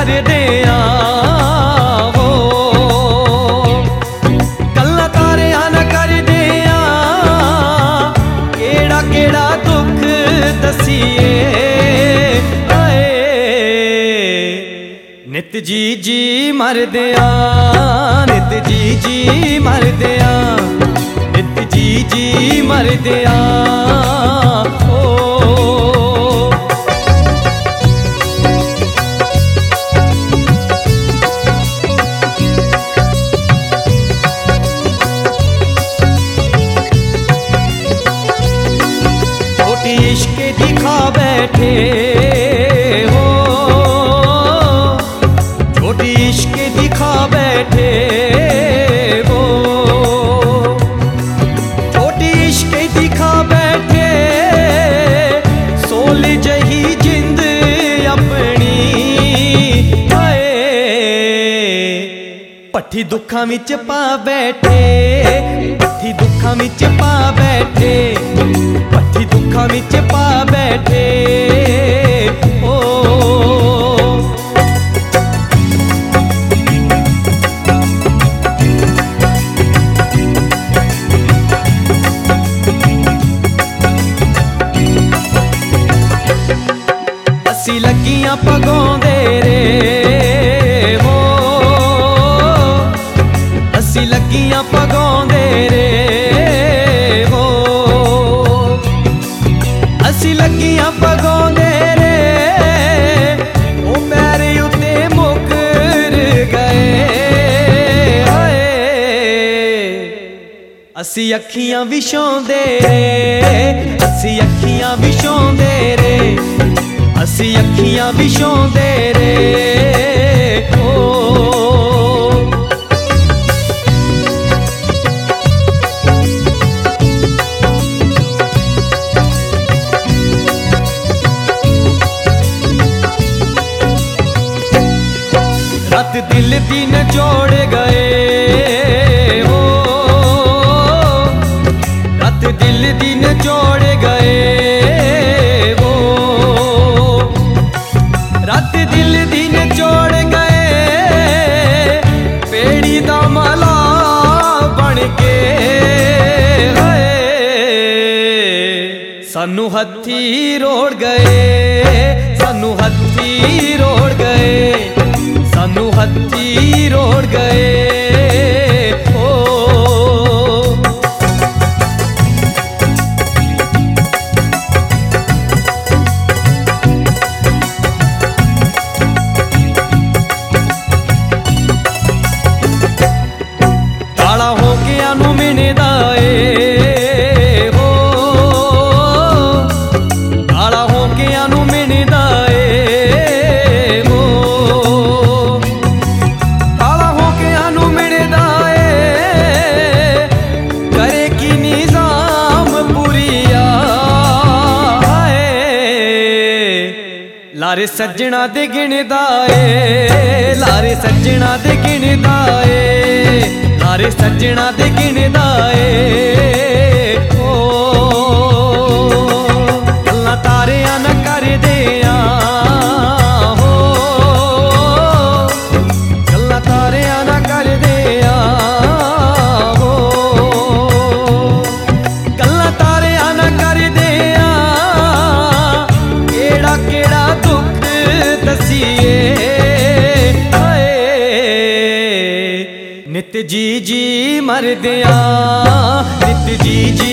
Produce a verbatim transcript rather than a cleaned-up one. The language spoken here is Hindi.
कर दिया हो, गल्लां तारियां न कर दिया, केड़ा केड़ा दुख दसीए। नित जी जी मर दिया, नित जी जी मर दिया, नित जी जी मर दिया ओ। छोटी इश्क दिखा बैठे हो, छोटी इश्क दिखा बैठे हो, छोटी इश्क दिखा बैठे, सोल जही जिंद अपनी हाय, पट्ठी दुखां विच पा बैठे, पट्ठी दुखां विच पा बैठे, पट्ठी दुखां विच पा बैठे ओ। असी लगियां पगाउंदे रे हो, असी लगियां पगाउंदे रे हो, असी लगियां पगाउंदे रे, ओ पैर उत्ते मुकर गए हाय, असी अखियां विछाउंदे रे, असी अखियां विछाउंदे रे, असी अखियां विछाउंदे रे ओ। रात दिल दिन जोड़ गए हो, रात दिल दिन जोड़ गए हो, रात दिल दिन जोड़ गए, पेड़ी दा मला बन के हाय, सानू हत्थी रोड़ गए, सानू हत्थी रोड़ गए, सानू हत्थी रोड़ गए ओ। काला हो के आनू मिनदा ए हो, काला हो के आनू मिनदा ए हो, काला हो के आनू मिनदा ए, करे की निजाम पुरिया हाय, लारे सज्जना दे गिनदा ए, लारे सज्जना दे गिनदा ए, लारे सज्जना दे गिनदा ए ओ। गल्लां तारियां न कर दिया हो, गल्लां तारियां न कर दिया हो, गल्लां तारियां न कर दिया, केड़ा केड़ा दुख दसीए हाय, नित जी जी मर दिया, नित जी जी